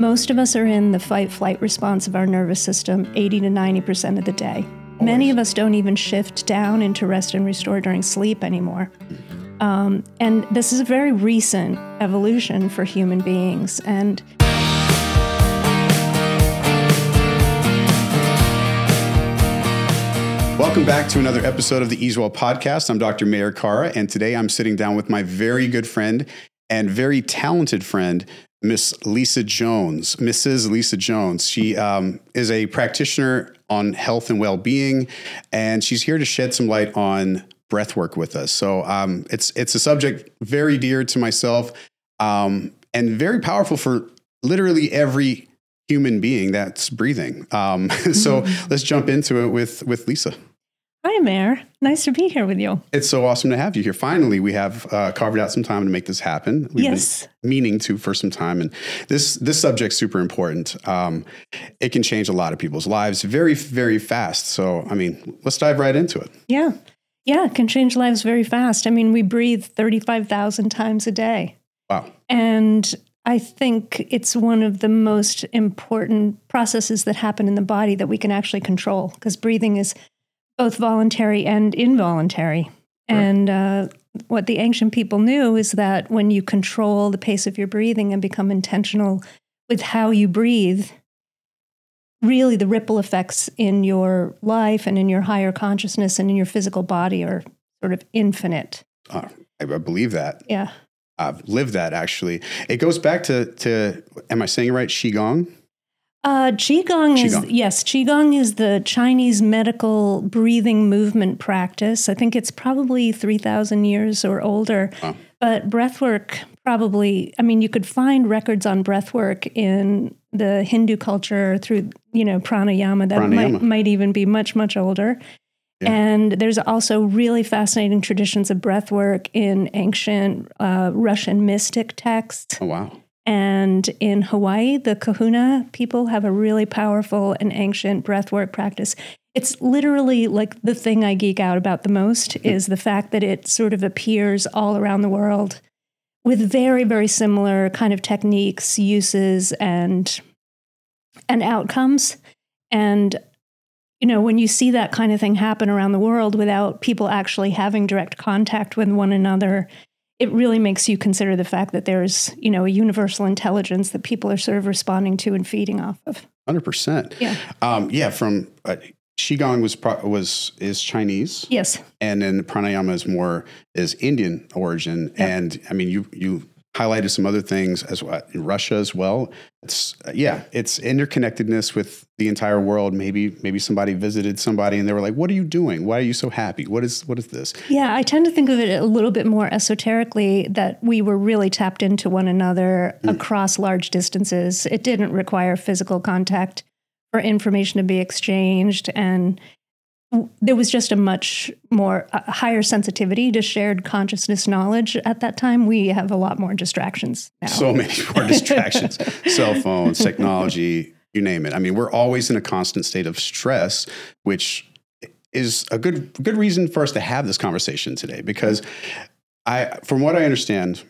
Most of us are in the fight-flight response of our nervous system 80 to 90% of the day. Many of us don't even shift down into rest and restore during sleep anymore. And this is a very recent evolution for human beings. And welcome back to another episode of the Ease Well Podcast. I'm Dr. Meir Kara, and today I'm sitting down with my very good friend and very talented friend, Miss Lisa Jones, Mrs. Lisa Jones. She is a practitioner on health and well-being, and she's here to shed some light on breath work with us. So it's a subject very dear to myself and very powerful for literally every human being that's breathing. So let's jump into it with Lisa. hi, Meir. Nice to be here with you. It's so awesome to have you here. Finally, we have carved out some time to make this happen. We've Yes. been meaning to for some time. And this subject's super important. It can change a lot of people's lives very, very fast. So, I mean, let's dive right into it. Yeah, it can change lives very fast. I mean, we breathe 35,000 times a day. Wow. And I think it's one of the most important processes that happen in the body that we can actually control, because breathing is both voluntary and involuntary. Right. And what the ancient people knew is that when you control the pace of your breathing and become intentional with how you breathe, really the ripple effects in your life and in your higher consciousness and in your physical body are sort of infinite. I believe that. Yeah. I've lived that, actually. It goes back to am I saying it right? Qigong? Qigong is the Chinese medical breathing movement practice. I think it's probably 3,000 years or older. Wow. But breathwork probably, I mean, you could find records on breathwork in the Hindu culture through, pranayama that might even be much, much older. Yeah. And there's also really fascinating traditions of breathwork in ancient Russian mystic texts. Oh, wow. And in Hawaii, the Kahuna people have a really powerful and ancient breathwork practice. It's literally like the thing I geek out about the most is the fact that it sort of appears all around the world with very, very similar kind of techniques, uses, and outcomes. And, when you see that kind of thing happen around the world without people actually having direct contact with one another, it really makes you consider the fact that there's, a universal intelligence that people are sort of responding to and feeding off of. 100%. Yeah. From Qigong is Chinese. Yes. And then pranayama is Indian origin. Yep. And I mean, you highlighted some other things as well in Russia as well. It's interconnectedness with the entire world. Maybe somebody visited somebody and they were like, "What are you doing? Why are you so happy? What is this?" Yeah, I tend to think of it a little bit more esoterically, that we were really tapped into one another across large distances. It didn't require physical contact for information to be exchanged, and there was just a much more higher sensitivity to shared consciousness knowledge at that time. We have a lot more distractions now. So many more distractions, cell phones, technology, you name it. I mean, we're always in a constant state of stress, which is a good reason for us to have this conversation today, because from what I understand,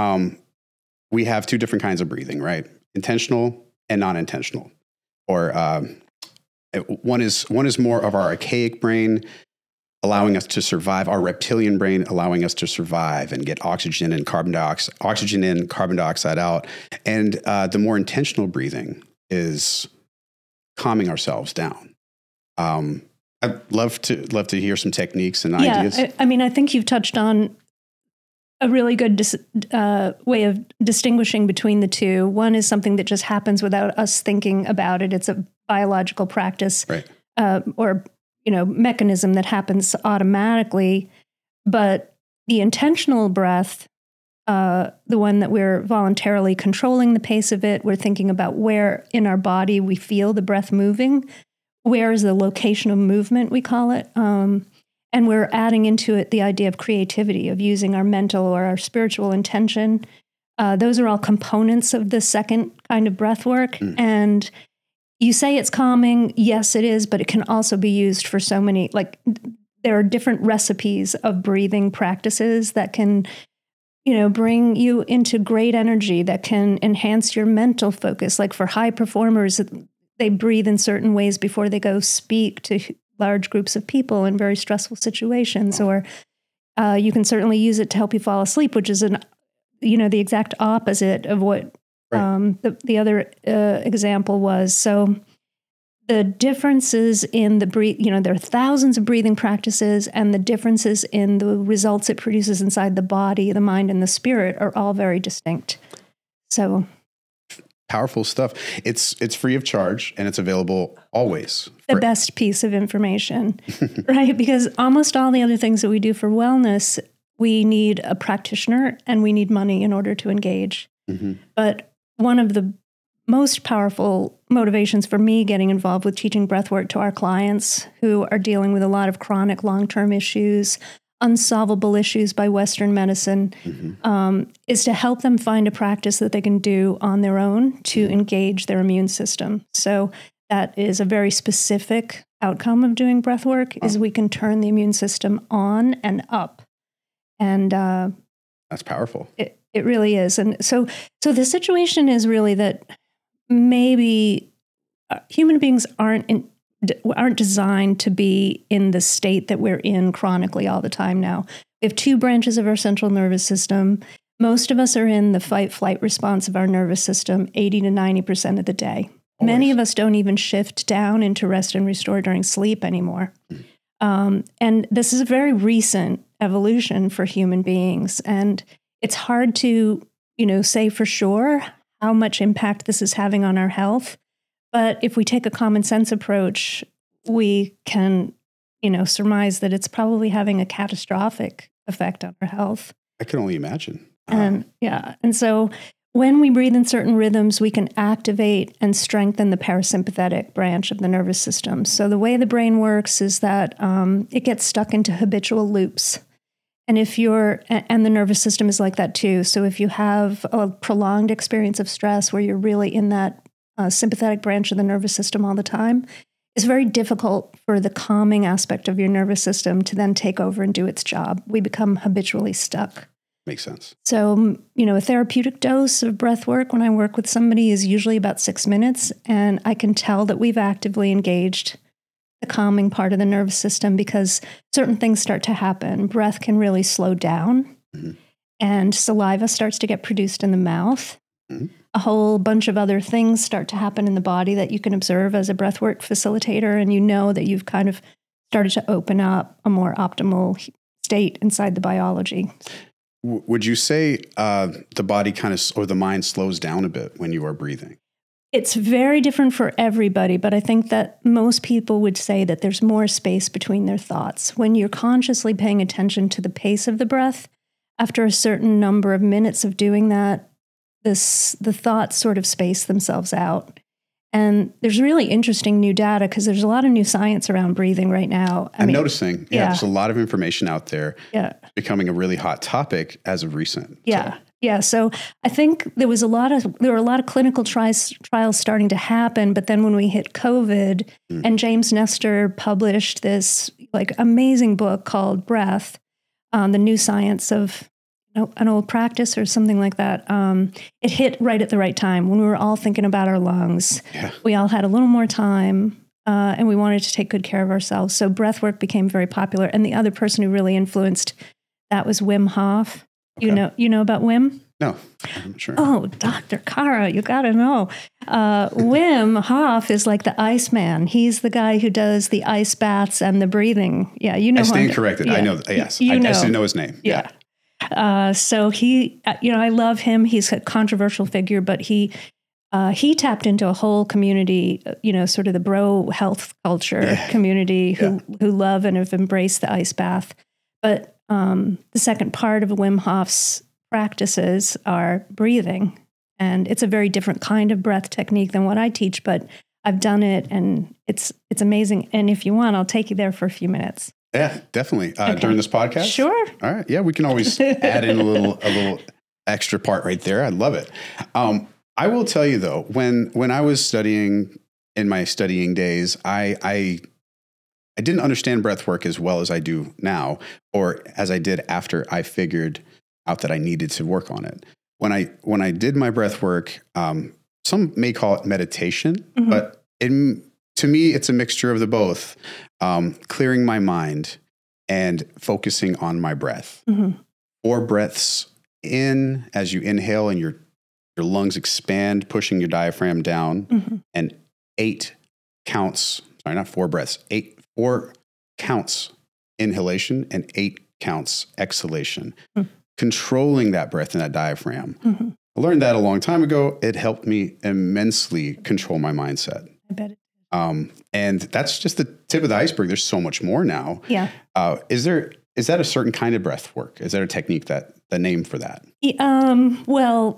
we have two different kinds of breathing, right? Intentional and non-intentional, or one is more of our archaic brain, allowing us to survive, our reptilian brain allowing us to survive and get oxygen in, carbon dioxide out. And the more intentional breathing is calming ourselves down. I'd love to hear some techniques and ideas. I think you've touched on a really good way of distinguishing between the two. One is something that just happens without us thinking about it. It's a biological practice, right. Or mechanism that happens automatically. But the intentional breath, the one that we're voluntarily controlling the pace of it, we're thinking about where in our body we feel the breath moving, where is the location of movement, we call it. And we're adding into it the idea of creativity, of using our mental or our spiritual intention. Those are all components of the second kind of breath work. And you say it's calming. Yes, it is, but it can also be used for so many, there are different recipes of breathing practices that can bring you into great energy, that can enhance your mental focus. Like for high performers, they breathe in certain ways before they go speak to large groups of people in very stressful situations. Or you can certainly use it to help you fall asleep, which is the exact opposite of what the other example was. So the differences in the there are thousands of breathing practices, and the differences in the results it produces inside the body, the mind, and the spirit are all very distinct. So powerful stuff. It's free of charge, and it's available always. The best piece of information, right? Because almost all the other things that we do for wellness, we need a practitioner and we need money in order to engage. Mm-hmm. But one of the most powerful motivations for me getting involved with teaching breathwork to our clients who are dealing with a lot of chronic long-term issues, unsolvable issues by Western medicine, is to help them find a practice that they can do on their own to engage their immune system. So that is a very specific outcome of doing breathwork, is we can turn the immune system on and up. And that's powerful. It really is. And so the situation is really that maybe human beings aren't designed to be in the state that we're in chronically all the time now. We have two branches of our central nervous system. Most of us are in the fight-flight response of our nervous system 80 to 90% of the day. Always. Many of us don't even shift down into rest and restore during sleep anymore. And this is a very recent evolution for human beings. And it's hard to, say for sure how much impact this is having on our health. But if we take a common sense approach, we can, surmise that it's probably having a catastrophic effect on our health. I can only imagine. And so when we breathe in certain rhythms, we can activate and strengthen the parasympathetic branch of the nervous system. So the way the brain works is that it gets stuck into habitual loops. And and the nervous system is like that too. So if you have a prolonged experience of stress where you're really in that sympathetic branch of the nervous system all the time, it's very difficult for the calming aspect of your nervous system to then take over and do its job. We become habitually stuck. Makes sense. So, a therapeutic dose of breath work when I work with somebody is usually about 6 minutes. And I can tell that we've actively engaged the calming part of the nervous system because certain things start to happen. Breath can really slow down, and saliva starts to get produced in the mouth. A whole bunch of other things start to happen in the body that you can observe as a breathwork facilitator, and that you've kind of started to open up a more optimal state inside the biology. Would you say the body or the mind slows down a bit when you are breathing? It's very different for everybody, but I think that most people would say that there's more space between their thoughts. When you're consciously paying attention to the pace of the breath, after a certain number of minutes of doing that, the thoughts sort of space themselves out. And there's really interesting new data because there's a lot of new science around breathing right now. I'm noticing, there's a lot of information out there becoming a really hot topic as of recent. Yeah. So I think there were a lot of clinical trials starting to happen. But then when we hit COVID and James Nestor published this amazing book called Breath, The New Science of an Old Practice or something like that, it hit right at the right time when we were all thinking about our lungs. Yeah. We all had a little more time and we wanted to take good care of ourselves. So breath work became very popular. And the other person who really influenced that was Wim Hof. Okay. You know about Wim? No, I'm not sure. Oh, Dr. Kara, you got to know. Wim Hof is like the Iceman. He's the guy who does the ice baths and the breathing. Yeah, I stand corrected. Yeah. I know. Yes, I just didn't know his name. Yeah. So he, I love him. He's a controversial figure, but he tapped into a whole community, sort of the bro health culture community who love and have embraced the ice bath. But the second part of Wim Hof's practices are breathing. And it's a very different kind of breath technique than what I teach, but I've done it and it's amazing. And if you want, I'll take you there for a few minutes. Yeah, definitely. During this podcast? Sure. All right. Yeah, we can always add in a little extra part right there. I love it. I will tell you though, when I was studying in my studying days, I didn't understand breath work as well as I do now, or as I did after I figured out that I needed to work on it. When I did my breath work, some may call it meditation, but to me, it's a mixture of the both. Clearing my mind and focusing on my breath. 4 breaths in as you inhale and your lungs expand, pushing your diaphragm down, and 8 counts. Sorry, not 4 breaths. 4 counts inhalation and 8 counts exhalation. Controlling that breath and that diaphragm. I learned that a long time ago. It helped me immensely control my mindset. I bet it. And that's just the tip of the iceberg. There's so much more now. Yeah. Is that a certain kind of breath work? Is there a technique the name for that? Well,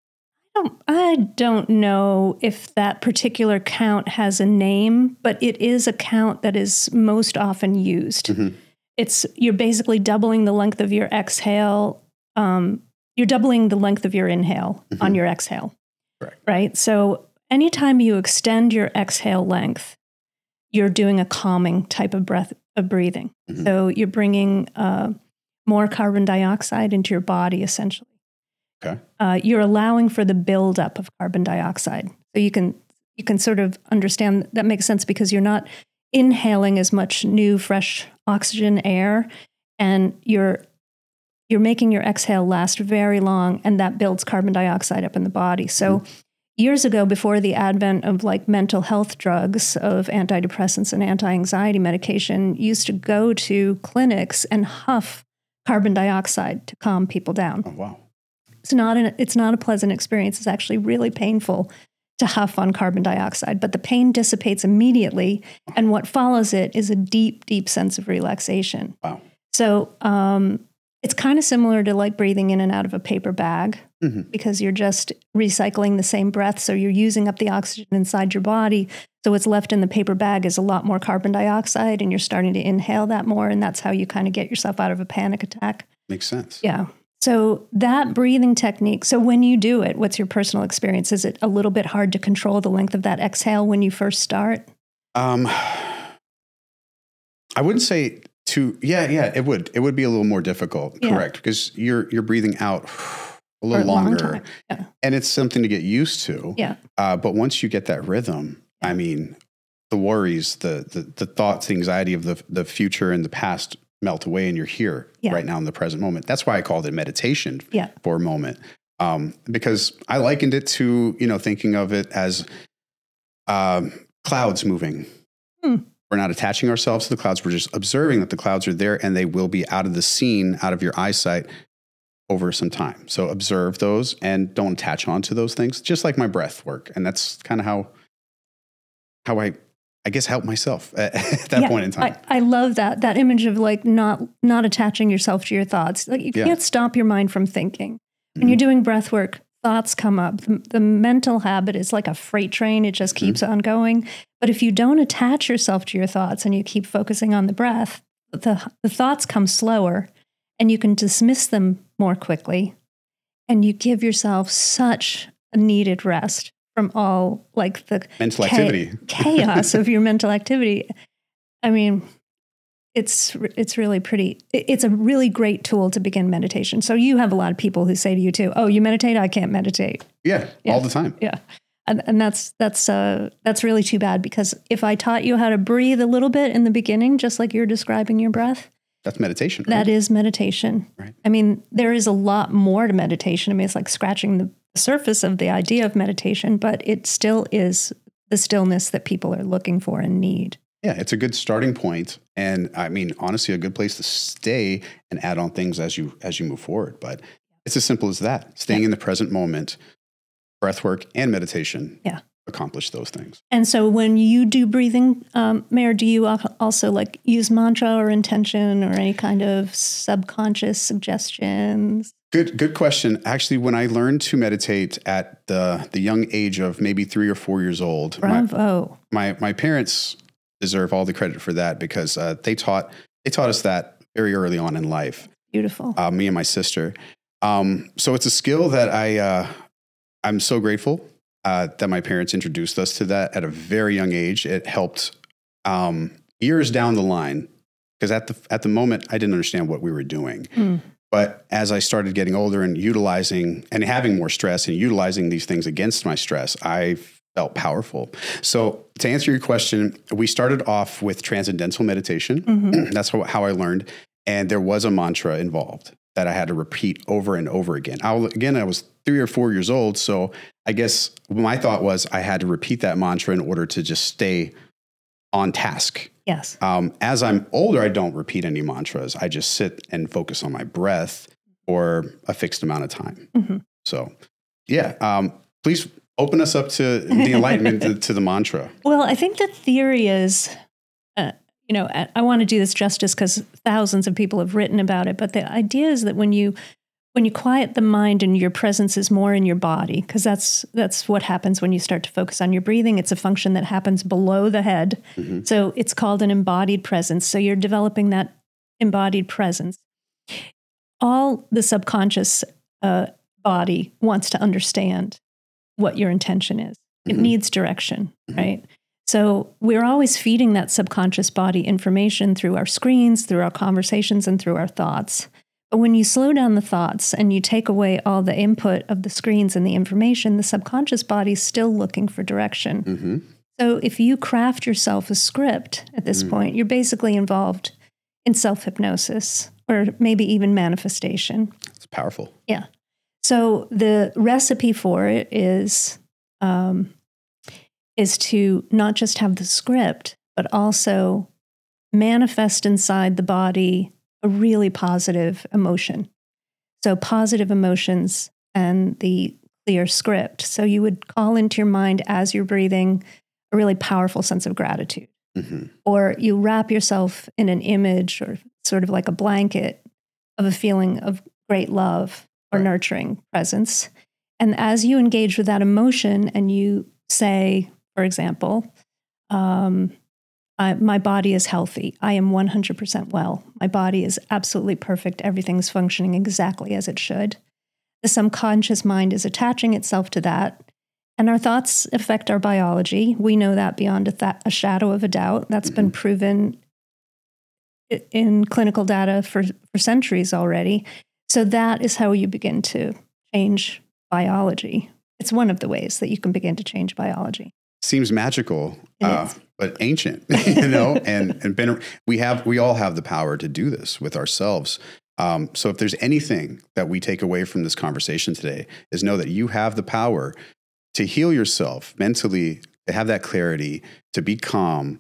I don't know if that particular count has a name, but it is a count that is most often used. You're basically doubling the length of your exhale. You're doubling the length of your inhale on your exhale. Correct. Right? So anytime you extend your exhale length, you're doing a calming type of breathing. So you're bringing more carbon dioxide into your body, essentially. Okay. You're allowing for the buildup of carbon dioxide. So you can sort of understand that makes sense because you're not inhaling as much new, fresh oxygen air, and you're making your exhale last very long, and that builds carbon dioxide up in the body. So years ago, before the advent of like mental health drugs, of antidepressants and anti-anxiety medication, used to go to clinics and huff carbon dioxide to calm people down. Oh, wow. It's not a pleasant experience. It's actually really painful to huff on carbon dioxide, but the pain dissipates immediately. And what follows it is a deep, deep sense of relaxation. Wow. So it's kind of similar to like breathing in and out of a paper bag because you're just recycling the same breath. So you're using up the oxygen inside your body. So what's left in the paper bag is a lot more carbon dioxide, and you're starting to inhale that more. And that's how you kind of get yourself out of a panic attack. Makes sense. Yeah. So that breathing technique, so when you do it, what's your personal experience? Is it a little bit hard to control the length of that exhale when you first start? I wouldn't say it would. It would be a little more difficult, correct? Because you're breathing out a little longer. Yeah. And it's something to get used to. Yeah. But once you get that rhythm, I mean, the worries, the thoughts, the anxiety of the future and the past melt away, and you're here right now in the present moment. That's why I called it meditation for a moment. Because I likened it to, thinking of it as clouds moving. We're not attaching ourselves to the clouds. We're just observing that the clouds are there, and they will be out of the scene, out of your eyesight over some time. So observe those and don't attach onto those things, just like my breath work. And that's kind of how I guess help myself at that point in time. I love that image of like not attaching yourself to your thoughts. Like you can't stop your mind from thinking. When you're doing breath work, thoughts come up. The mental habit is like a freight train. It just keeps on going. But if you don't attach yourself to your thoughts and you keep focusing on the breath, the thoughts come slower and you can dismiss them more quickly. And you give yourself such a needed rest from all like the mental activity chaos of your mental activity. I mean, it's really pretty. It's a really great tool to begin meditation. So you have a lot of people who say to you too, "Oh, you meditate? I can't meditate." Yeah, all the time. Yeah, and that's really too bad, because if I taught you how to breathe a little bit in the beginning, just like you're describing your breath, that's meditation. That is meditation. Right. I mean, there is a lot more to meditation. I mean, it's like scratching the surface of the idea of meditation, but it still is the stillness that people are looking for and need. Yeah, it's a good starting point, and I mean, honestly, a good place to stay and add on things as you move forward. But it's as simple as that: staying in the present moment, breath work, and meditation. Accomplish those things. And so, when you do breathing, Mayor, do you also like use mantra or intention or any kind of subconscious suggestions? Good question. Actually, when I learned to meditate at the young age of maybe 3 or 4 years old, bravo! My parents deserve all the credit for that, because they taught us that very early on in life. Beautiful. Me and my sister. So it's a skill that I'm so grateful that my parents introduced us to that at a very young age. It helped years down the line, because at the moment I didn't understand what we were doing. But as I started getting older and utilizing and having more stress and utilizing these things against my stress, I felt powerful. So to answer your question, we started off with transcendental meditation. Mm-hmm. That's how I learned. And there was a mantra involved that I had to repeat over and over again. I was 3 or 4 years old. So I guess my thought was I had to repeat that mantra in order to just stay on task. Yes. As I'm older, I don't repeat any mantras. I just sit and focus on my breath for a fixed amount of time. Mm-hmm. So, yeah, please open us up to the enlightenment to the mantra. Well, I think the theory is, I want to do this justice because thousands of people have written about it. But the idea is that when you quiet the mind and your presence is more in your body, because that's what happens when you start to focus on your breathing. It's a function that happens below the head. Mm-hmm. So it's called an embodied presence. So you're developing that embodied presence. All the subconscious body wants to understand what your intention is. It mm-hmm. needs direction, mm-hmm. right? So we're always feeding that subconscious body information through our screens, through our conversations, and through our thoughts. But when you slow down the thoughts and you take away all the input of the screens and the information, the subconscious body is still looking for direction. Mm-hmm. So if you craft yourself a script at this point, you're basically involved in self-hypnosis or maybe even manifestation. It's powerful. Yeah. So the recipe for it is to not just have the script, but also manifest inside the body a really positive emotion. So positive emotions and the clear script. So you would call into your mind as you're breathing a really powerful sense of gratitude. Mm-hmm. Or you wrap yourself in an image or sort of like a blanket of a feeling of great love or nurturing presence. And as you engage with that emotion and you say, for example, my body is healthy. I am 100% well. My body is absolutely perfect. Everything's functioning exactly as it should. The subconscious mind is attaching itself to that. And our thoughts affect our biology. We know that beyond a shadow of a doubt. That's been proven in clinical data for centuries already. So that is how you begin to change biology. It's one of the ways that you can begin to change biology. Seems magical, but ancient, and we all have the power to do this with ourselves. So if there's anything that we take away from this conversation today is know that you have the power to heal yourself mentally, to have that clarity, to be calm,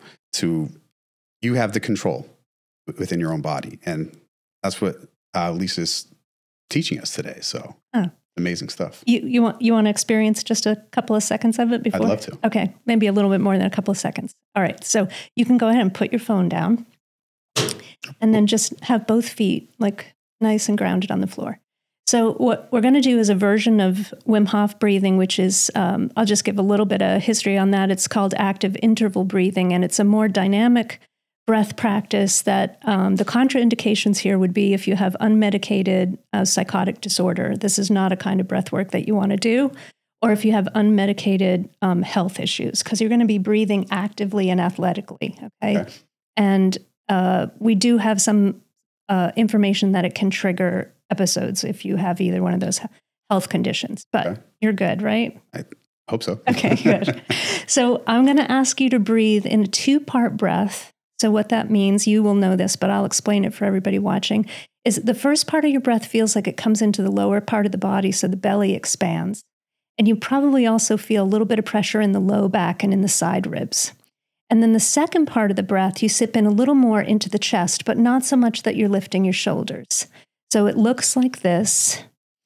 you have the control within your own body. And that's what Lisa's teaching us today. So amazing stuff. You want to experience just a couple of seconds of it before? I'd love to. Okay. Maybe a little bit more than a couple of seconds. All right. So you can go ahead and put your phone down and then just have both feet like nice and grounded on the floor. So what we're going to do is a version of Wim Hof breathing, which is, I'll just give a little bit of history on that. It's called active interval breathing, and it's a more dynamic breath practice that the contraindications here would be if you have unmedicated psychotic disorder. This is not a kind of breath work that you want to do, or if you have unmedicated health issues, because you're going to be breathing actively and athletically, okay? And we do have some information that it can trigger episodes if you have either one of those health conditions, but you're good, right? I hope so. Okay, good. So I'm going to ask you to breathe in a 2-part breath. So what that means, you will know this, but I'll explain it for everybody watching, is the first part of your breath feels like it comes into the lower part of the body, so the belly expands. And you probably also feel a little bit of pressure in the low back and in the side ribs. And then the second part of the breath, you sip in a little more into the chest, but not so much that you're lifting your shoulders. So it looks like this.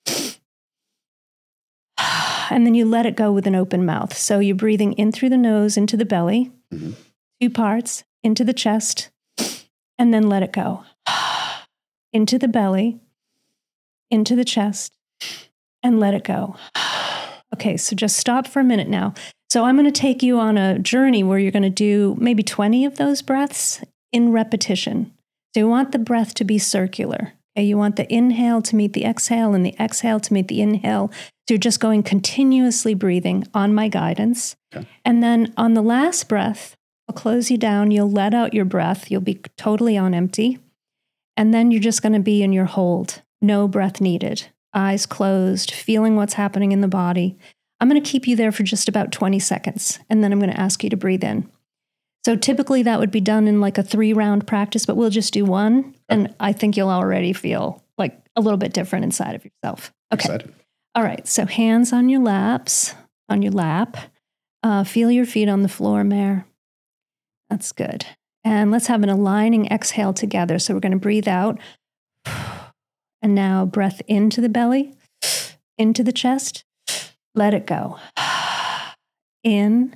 And then you let it go with an open mouth. So you're breathing in through the nose, into the belly, 2 parts, into the chest, and then let it go. Into the belly, into the chest, and let it go. Okay, so just stop for a minute now. So I'm going to take you on a journey where you're going to do maybe 20 of those breaths in repetition. So you want the breath to be circular. Okay? You want the inhale to meet the exhale and the exhale to meet the inhale. So you're just going continuously breathing on my guidance. Okay. And then on the last breath, I'll close you down. You'll let out your breath. You'll be totally on empty. And then you're just going to be in your hold. No breath needed. Eyes closed, feeling what's happening in the body. I'm going to keep you there for just about 20 seconds, and then I'm going to ask you to breathe in. So typically that would be done in like a 3-round practice, but we'll just do one. And I think you'll already feel like a little bit different inside of yourself. Okay. Excited. All right. So hands on your laps, on your lap. Feel your feet on the floor, Mare. That's good. And let's have an aligning exhale together. So we're going to breathe out. And now breath into the belly, into the chest. Let it go. In,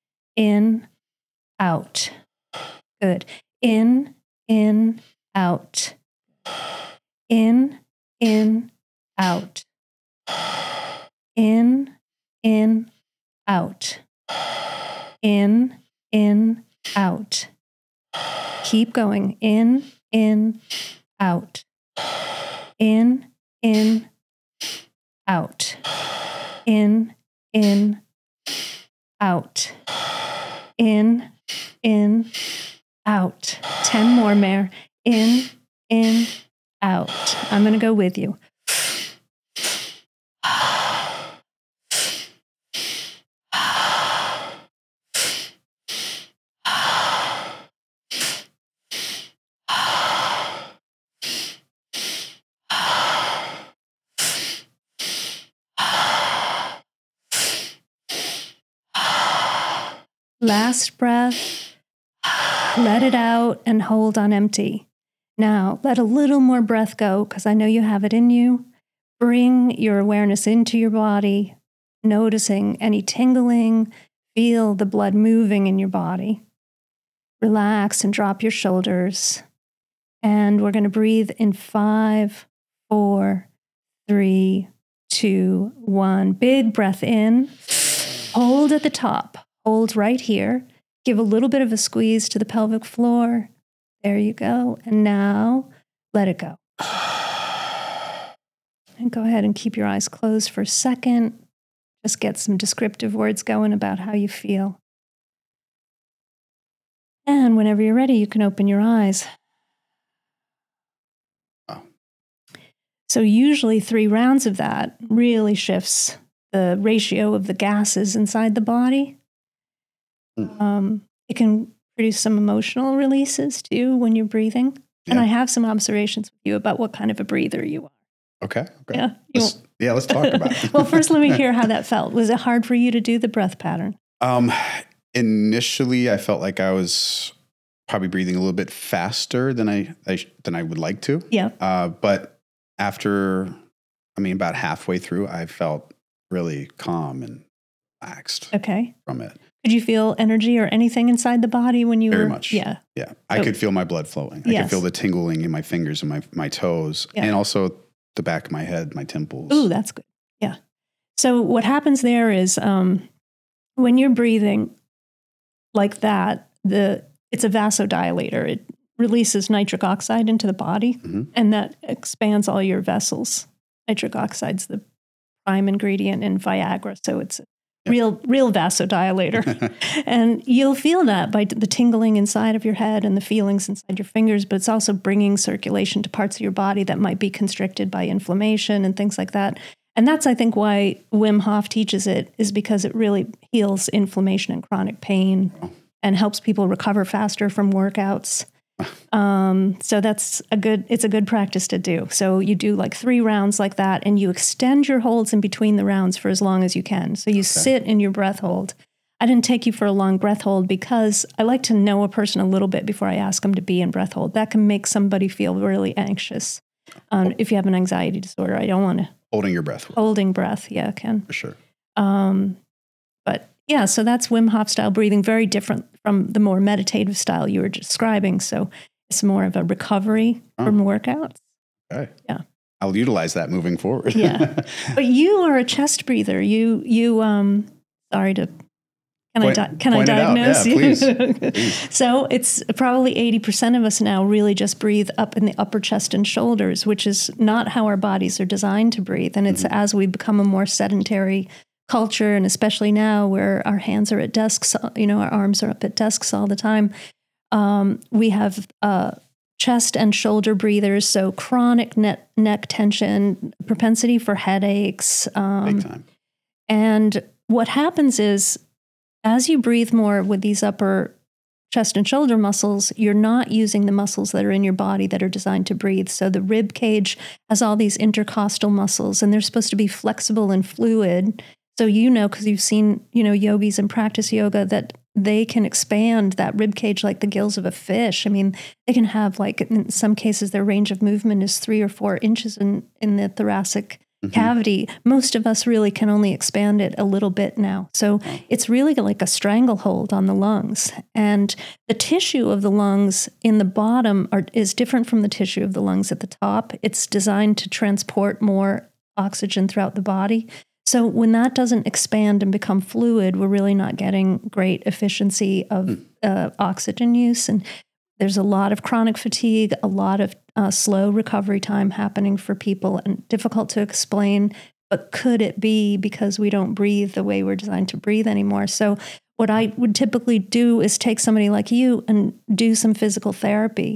out. Good. In, out. In, out. In, out. In, out. Keep going. In, out. In, out. In, out. In, out. 10 more, Mare. In, out. I'm going to go with you. Last breath, let it out and hold on empty. Now, let a little more breath go because I know you have it in you. Bring your awareness into your body, noticing any tingling, feel the blood moving in your body. Relax and drop your shoulders. And we're going to breathe in 5, 4, 3, 2, 1. Big breath in. Hold at the top. Hold right here. Give a little bit of a squeeze to the pelvic floor. There you go. And now let it go. And go ahead and keep your eyes closed for a second. Just get some descriptive words going about how you feel. And whenever you're ready, you can open your eyes. Oh. So usually 3 rounds of that really shifts the ratio of the gases inside the body. It can produce some emotional releases too when you're breathing. Yeah. And I have some observations with you about what kind of a breather you are. Okay. Yeah. Let's talk about it. Well, first let me hear how that felt. Was it hard for you to do the breath pattern? Initially, I felt like I was probably breathing a little bit faster than I would like to. Yeah. But after, about halfway through, I felt really calm and relaxed. Okay. From it. Could you feel energy or anything inside the body when you Very were? much. Yeah. Yeah. I could feel my blood flowing. I could feel the tingling in my fingers and my toes, and also the back of my head, my temples. Ooh, that's good. Yeah. So what happens there is when you're breathing like that, it's a vasodilator. It releases nitric oxide into the body, and that expands all your vessels. Nitric oxide's the prime ingredient in Viagra, so it's real vasodilator. And you'll feel that by the tingling inside of your head and the feelings inside your fingers, but it's also bringing circulation to parts of your body that might be constricted by inflammation and things like that. And that's, I think, why Wim Hof teaches it, is because it really heals inflammation and chronic pain and helps people recover faster from workouts. So it's a good practice to do. So you do like 3 rounds like that, and you extend your holds in between the rounds for as long as you can. So you sit in your breath hold. I didn't take you for a long breath hold because I like to know a person a little bit before I ask them to be in breath hold. That can make somebody feel really anxious. If you have an anxiety disorder, I don't want to. Holding your breath. Holding breath. Yeah, Ken. For sure. But yeah, so that's Wim Hof style breathing, very different from the more meditative style you were describing. So it's more of a recovery from workouts. Okay. Yeah. I'll utilize that moving forward. Yeah. But you are a chest breather. Sorry to, can I diagnose you? Please. So it's probably 80% of us now really just breathe up in the upper chest and shoulders, which is not how our bodies are designed to breathe. And it's as we become a more sedentary culture, and especially now where our hands are at desks, our arms are up at desks all the time, we have chest and shoulder breathers, so chronic neck tension, propensity for headaches. Big time. And what happens is, as you breathe more with these upper chest and shoulder muscles, you're not using the muscles that are in your body that are designed to breathe. So the rib cage has all these intercostal muscles, and they're supposed to be flexible and fluid. So because you've seen, yogis and practice yoga, that they can expand that rib cage like the gills of a fish. I mean, they can have, like, in some cases, their range of movement is 3 or 4 inches in the thoracic cavity. Most of us really can only expand it a little bit now. So it's really like a stranglehold on the lungs. And the tissue of the lungs in the bottom is different from the tissue of the lungs at the top. It's designed to transport more oxygen throughout the body. So when that doesn't expand and become fluid, we're really not getting great efficiency of oxygen use. And there's a lot of chronic fatigue, a lot of slow recovery time happening for people, and difficult to explain. But could it be because we don't breathe the way we're designed to breathe anymore? So what I would typically do is take somebody like you and do some physical therapy.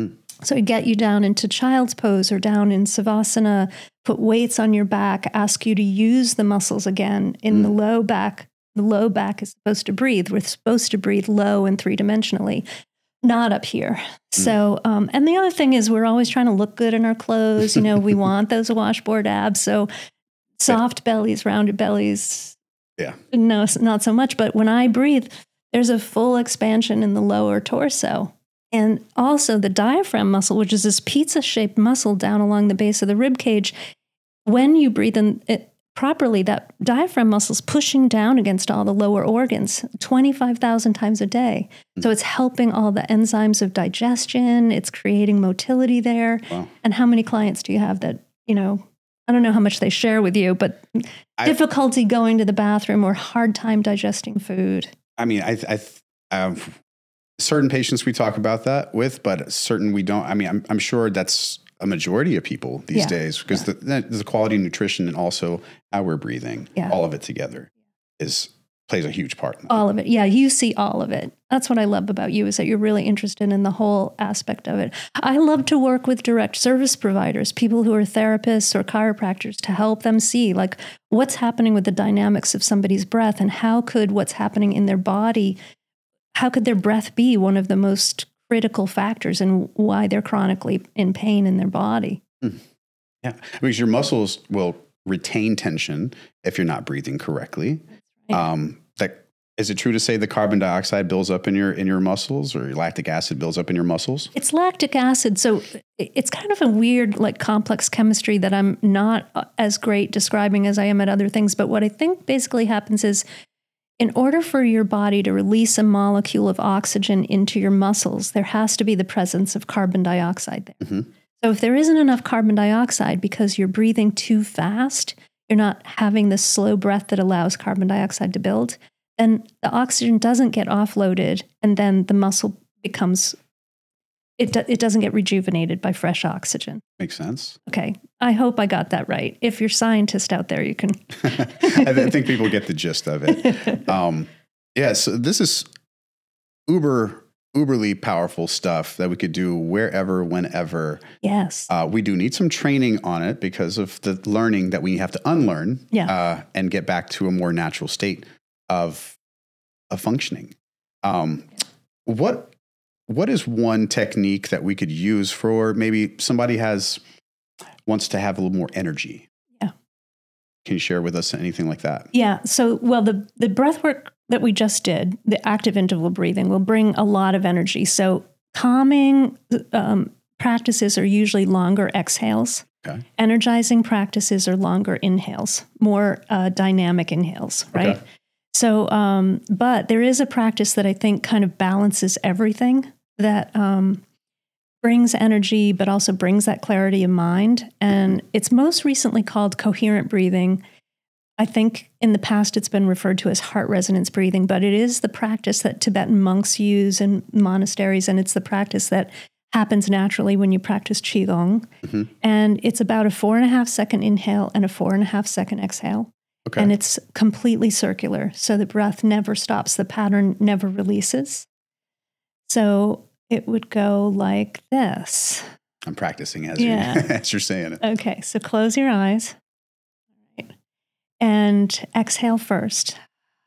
So get you down into child's pose or down in savasana, put weights on your back, ask you to use the muscles again in the low back. The low back is supposed to breathe. We're supposed to breathe low and 3-dimensionally. Not up here. So, and the other thing is, we're always trying to look good in our clothes. We want those washboard abs. So soft bellies, rounded bellies. Yeah. No, not so much. But when I breathe, there's a full expansion in the lower torso. And also the diaphragm muscle, which is this pizza-shaped muscle down along the base of the rib cage. When you breathe in it properly, that diaphragm muscle's pushing down against all the lower organs 25,000 times a day. So it's helping all the enzymes of digestion. It's creating motility there. Wow. And how many clients do you have that, I don't know how much they share with you, but difficulty going to the bathroom or hard time digesting food? I mean, I have certain patients we talk about that with, but certain we don't. I mean, I'm sure that's a majority of people these days, because the quality of nutrition and also how we're breathing, all of it together plays a huge part. All of it. Yeah, you see all of it. That's what I love about you, is that you're really interested in the whole aspect of it. I love to work with direct service providers, people who are therapists or chiropractors, to help them see, like, what's happening with the dynamics of somebody's breath, and how could what's happening in their body, how could their breath be one of the most critical factors in why they're chronically in pain in their body. Yeah, because your muscles will retain tension if you're not breathing correctly. Right. Is it true to say the carbon dioxide builds up in your muscles, or lactic acid builds up in your muscles? It's lactic acid. So it's kind of a weird, like, complex chemistry that I'm not as great describing as I am at other things. But what I think basically happens is, in order for your body to release a molecule of oxygen into your muscles, there has to be the presence of carbon dioxide there. So if there isn't enough carbon dioxide because you're breathing too fast, you're not having the slow breath that allows carbon dioxide to build, then the oxygen doesn't get offloaded, and then the muscle becomes, it doesn't get rejuvenated by fresh oxygen. Makes sense. Okay. I hope I got that right. If you're a scientist out there, you can. I think people get the gist of it. So this is uberly powerful stuff that we could do wherever, whenever. Yes. We do need some training on it because of the learning that we have to unlearn and get back to a more natural state of functioning. What is one technique that we could use for maybe somebody wants to have a little more energy? Yeah. Can you share with us anything like that? Yeah. So, the breath work that we just did, the active interval breathing, will bring a lot of energy. So calming practices are usually longer exhales. Okay. Energizing practices are longer inhales, more dynamic inhales, right? Okay. So, but there is a practice that I think kind of balances everything, that brings energy, but also brings that clarity of mind. And it's most recently called coherent breathing. I think in the past it's been referred to as heart resonance breathing, but it is the practice that Tibetan monks use in monasteries, and it's the practice that happens naturally when you practice Qigong. And it's about a 4.5 second inhale and a 4.5 second exhale. Okay. And it's completely circular. So the breath never stops. The pattern never releases. So it would go like this. I'm practicing as, Yeah. as you're saying it. Okay, so close your eyes. Right. And exhale first.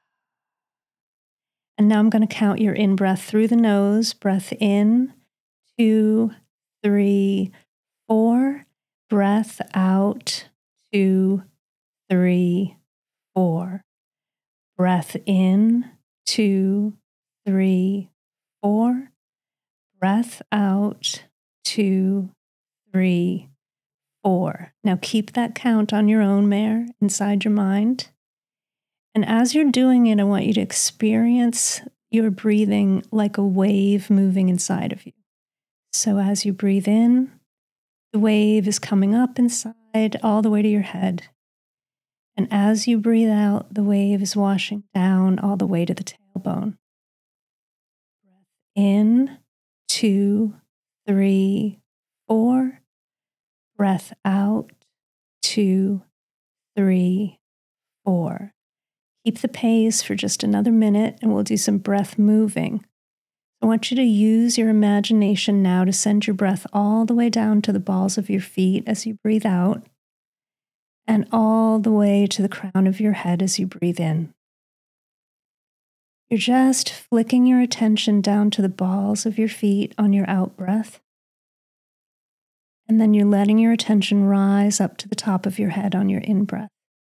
And now I'm going to count your in-breath through the nose. Breath in, 2, 3, 4. Breath out, 2, 3, 4. Breath in, 2, 3, 4. Breath out, 2, 3, 4. Now keep that count on your own, Mare, inside your mind. And as you're doing it, I want you to experience your breathing like a wave moving inside of you. So as you breathe in, the wave is coming up inside all the way to your head. And as you breathe out, the wave is washing down all the way to the tailbone. Breath in, 2, 3, 4. Breath out, 2, 3, 4. Keep the pace for just another minute and we'll do some breath moving. I want you to use your imagination now to send your breath all the way down to the balls of your feet as you breathe out and all the way to the crown of your head as you breathe in. You're just flicking your attention down to the balls of your feet on your out breath. And then you're letting your attention rise up to the top of your head on your in breath.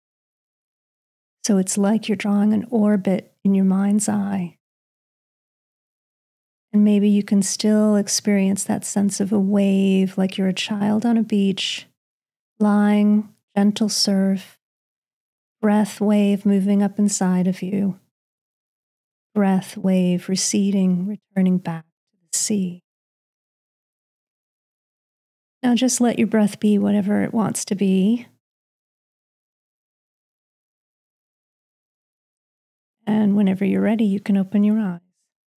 So it's like you're drawing an orbit in your mind's eye. And maybe you can still experience that sense of a wave like you're a child on a beach, lying, gentle surf, breath wave moving up inside of you, breath wave receding, returning back to the sea. Now just let your breath be whatever it wants to be. And whenever you're ready, you can open your eyes.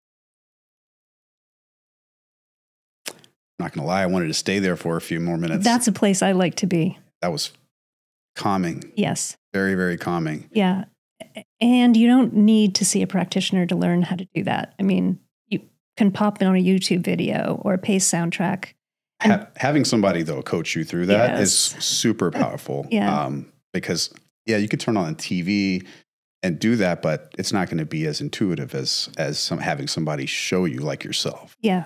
Not going to lie, I wanted to stay there for a few more minutes. That's a place I like to be. That was calming. Yes. Very, very calming. Yeah. And you don't need to see a practitioner to learn how to do that. I mean, you can pop in on a YouTube video or a Pace soundtrack. Having somebody, though, coach you through that is super powerful. Yeah. Because, you could turn on TV and do that, but it's not going to be as intuitive as having somebody show you like yourself. Yeah.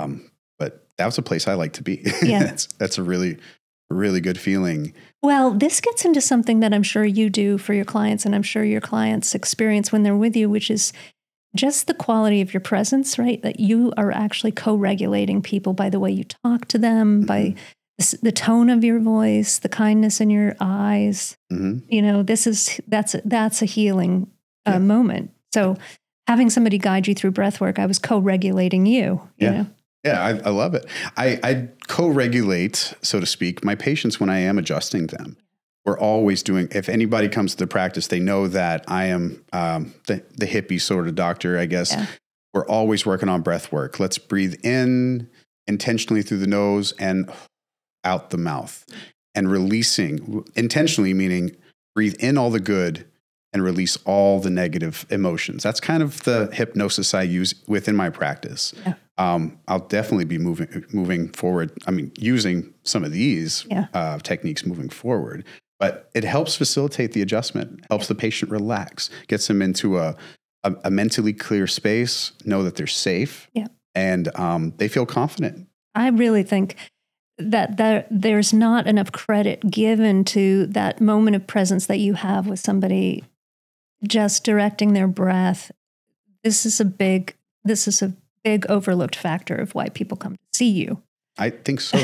But that was a place I like to be. Yeah. That's a really, really good feeling. Well, this gets into something that I'm sure you do for your clients, and I'm sure your clients experience when they're with you, which is just the quality of your presence, right? That you are actually co-regulating people by the way you talk to them, by the tone of your voice, the kindness in your eyes. Mm-hmm. You know, that's a healing moment. So having somebody guide you through breath work, I was co-regulating you. You know? Yeah, I love it. I co-regulate, so to speak, my patients when I am adjusting them. We're always doing, if anybody comes to the practice, they know that I am the hippie sort of doctor, I guess. Yeah. We're always working on breath work. Let's breathe in intentionally through the nose and out the mouth. And releasing, intentionally meaning breathe in all the good and release all the negative emotions. That's kind of the hypnosis I use within my practice. Yeah. I'll definitely be moving forward. I mean, using some of these techniques moving forward, but it helps facilitate the adjustment, helps the patient relax, gets them into a mentally clear space, know that they're safe, and they feel confident. I really think that there's not enough credit given to that moment of presence that you have with somebody just directing their breath. This is a big overlooked factor of why people come to see you. I think so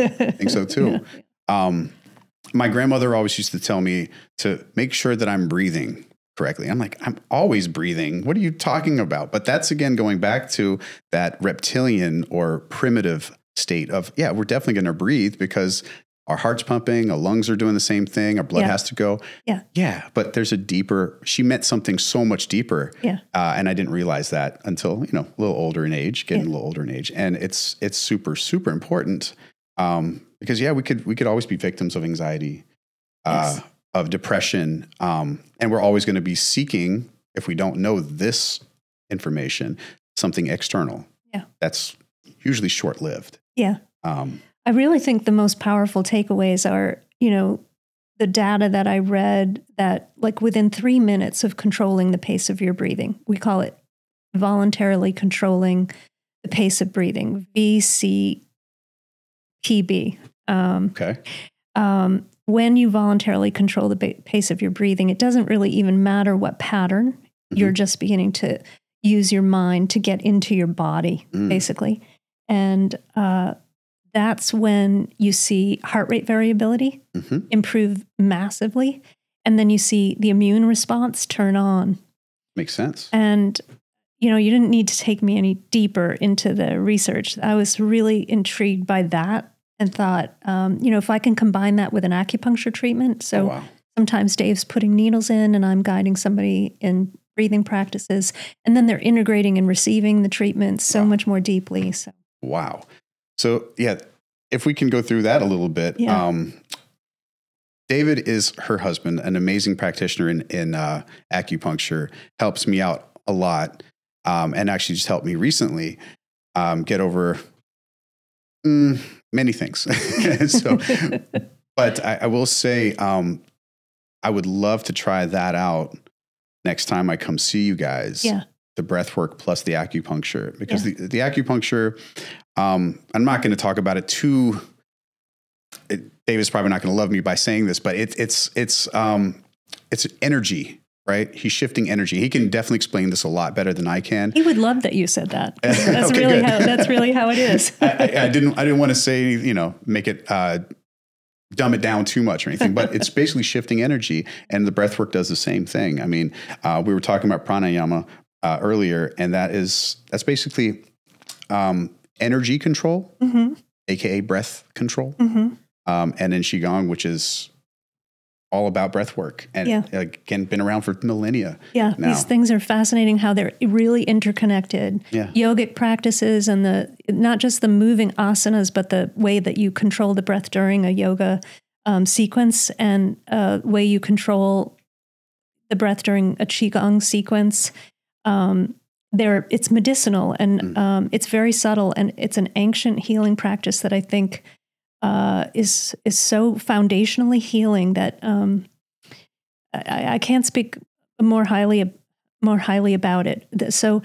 too. My grandmother always used to tell me to make sure that I'm breathing correctly. I'm like, I'm always breathing. What are you talking about? But that's again going back to that reptilian or primitive state of, we're definitely going to breathe because our heart's pumping, our lungs are doing the same thing, our blood has to go. Yeah. But there's she meant something so much deeper. And I didn't realize that until, a little older in age, getting a little older in age. And it's super, super important. Because we could always be victims of anxiety, of depression. And we're always going to be seeking, if we don't know this information, something external. That's usually short-lived. Yeah. I really think the most powerful takeaways are, the data that I read that like within 3 minutes of controlling the pace of your breathing, we call it voluntarily controlling the pace of breathing, VCPB. Okay. When you voluntarily control the pace of your breathing, it doesn't really even matter what pattern. You're just beginning to use your mind to get into your body, basically. And that's when you see heart rate variability improve massively. And then you see the immune response turn on. Makes sense. And, you didn't need to take me any deeper into the research. I was really intrigued by that and thought, if I can combine that with an acupuncture treatment. So sometimes Dave's putting needles in and I'm guiding somebody in breathing practices. And then they're integrating and receiving the treatment so much more deeply. So. Wow. So, yeah, if we can go through that a little bit. David is her husband, an amazing practitioner in acupuncture, helps me out a lot, and actually just helped me recently get over many things. So, but I will say I would love to try that out next time I come see you guys. Yeah. The breath work plus the acupuncture, because the acupuncture, I'm not going to talk about it too. David's probably not going to love me by saying this, but it's energy, right? He's shifting energy. He can definitely explain this a lot better than I can. He would love that you said that. That's really how it is. I didn't want to say, make it, dumb it down too much or anything, but it's basically shifting energy, and the breath work does the same thing. I mean, we were talking about pranayama earlier, and that's basically energy control, aka breath control, and then Qigong, which is all about breath work, and again, been around for millennia. Yeah, now. These things are fascinating how they're really interconnected. Yeah. Yogic practices and not just the moving asanas, but the way that you control the breath during a yoga sequence, and way you control the breath during a Qigong sequence. It's medicinal, and it's very subtle, and it's an ancient healing practice that I think is so foundationally healing that I can't speak more highly about it. So,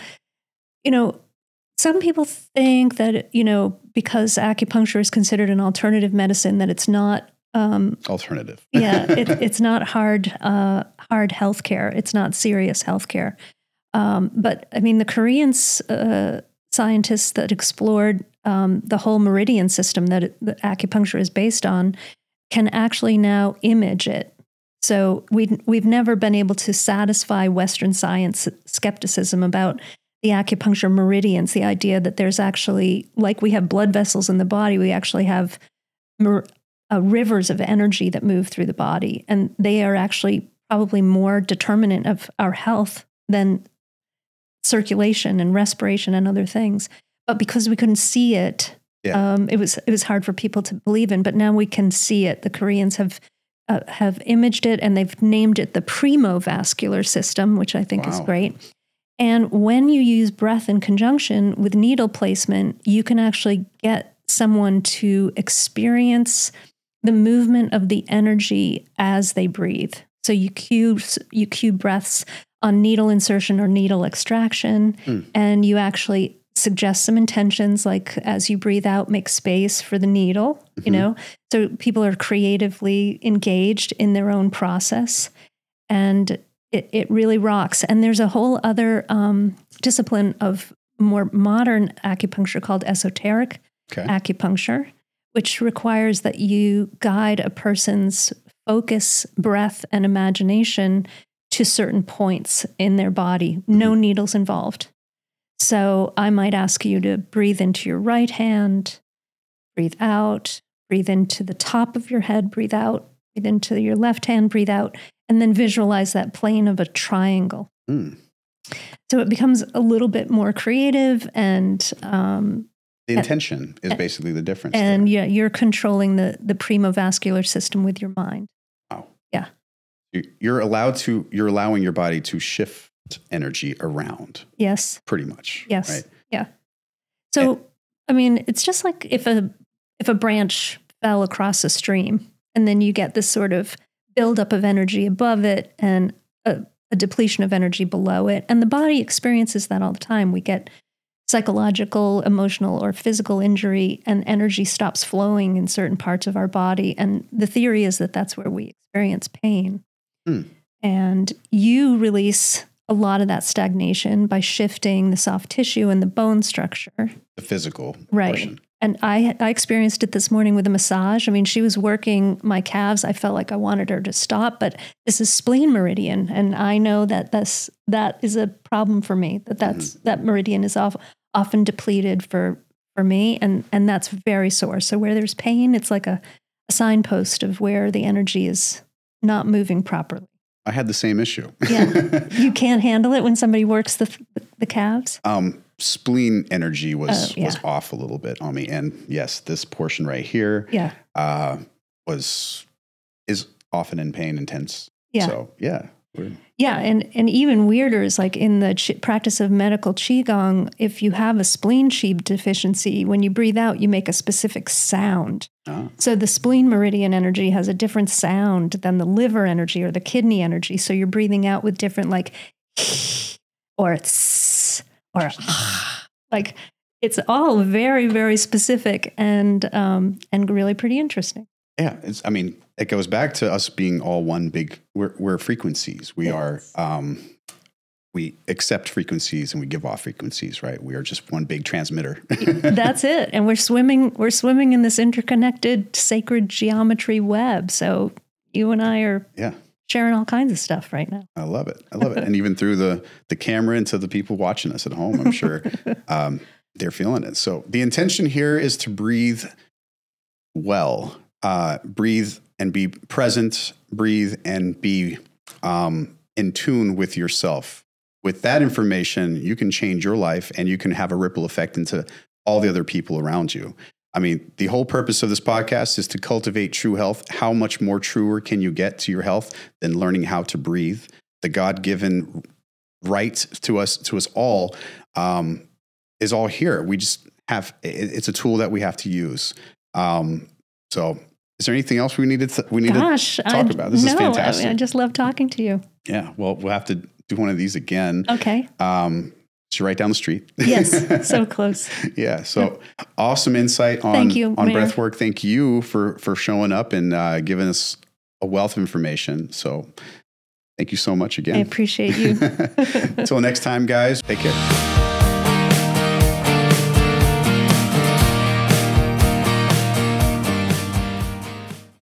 some people think that because acupuncture is considered an alternative medicine, that it's not alternative. It's not hard healthcare. It's not serious healthcare. But I mean, the Korean scientists that explored the whole meridian system that acupuncture is based on can actually now image it. So we've never been able to satisfy Western science skepticism about the acupuncture meridians, the idea that there's actually, like we have blood vessels in the body, we actually have rivers of energy that move through the body. And they are actually probably more determinant of our health than circulation and respiration and other things. But because we couldn't see it, it was hard for people to believe in. But now we can see it. The Koreans have imaged it, and they've named it the premovascular system, which I think is great. And when you use breath in conjunction with needle placement, you can actually get someone to experience the movement of the energy as they breathe. So you cue breaths on needle insertion or needle extraction, and you actually suggest some intentions, like as you breathe out, make space for the needle, So people are creatively engaged in their own process, and it really rocks. And there's a whole other discipline of more modern acupuncture called esoteric acupuncture, which requires that you guide a person's focus, breath, and imagination to certain points in their body. No needles involved. So I might ask you to breathe into your right hand, breathe out, breathe into the top of your head, breathe out, breathe into your left hand, breathe out, and then visualize that plane of a triangle. So it becomes a little bit more creative, and the intention is basically the difference. And you're controlling the premovascular system with your mind. Wow. Yeah. You're allowing your body to shift energy around. Yes. Pretty much. Yes. Right? Yeah. So I mean, it's just like if a branch fell across a stream, and then you get this sort of buildup of energy above it and a depletion of energy below it. And the body experiences that all the time. We get psychological, emotional, or physical injury, and energy stops flowing in certain parts of our body. And the theory is that that's where we experience pain. And you release a lot of that stagnation by shifting the soft tissue and the bone structure. The physical right. portion. And I experienced it this morning with a massage. I mean, she was working my calves. I felt like I wanted her to stop, but this is spleen meridian. And I know that that is a problem for me, that meridian is often depleted for me. And that's very sore. So where there's pain, it's like a signpost of where the energy is not moving properly. I had the same issue. Yeah. You can't handle it when somebody works the calves? Spleen energy was off a little bit on me. And yes, this portion right here is often in pain, intense. Yeah. So yeah. Yeah. And even weirder is like in the practice of medical Qigong, if you have a spleen qi deficiency, when you breathe out, you make a specific sound. So the spleen meridian energy has a different sound than the liver energy or the kidney energy. So you're breathing out with different like or tss, or like it's all very, very specific and really pretty interesting. Yeah, it goes back to us being all one big. We're frequencies. We are. We accept frequencies and we give off frequencies. Right. We are just one big transmitter. That's it. And we're swimming in this interconnected sacred geometry web. So you and I are. Yeah. Sharing all kinds of stuff right now. I love it. And even through the camera and to the people watching us at home, I'm sure they're feeling it. So the intention here is to breathe well, breathe and be present, breathe and be in tune with yourself. With that information, you can change your life and you can have a ripple effect into all the other people around you. I mean, the whole purpose of this podcast is to cultivate true health. How much more truer can you get to your health than learning how to breathe? The God-given right to us all is all here. We just have, it's a tool that we have to use. So is there anything else we need to talk about? This is fantastic. I just love talking to you. Yeah. Well, we'll have to do one of these again. Okay. It's right down the street. Yes, so close. Yeah, so awesome insight on breathwork. Thank you for showing up and giving us a wealth of information. So thank you so much again. I appreciate you. Until next time, guys, take care.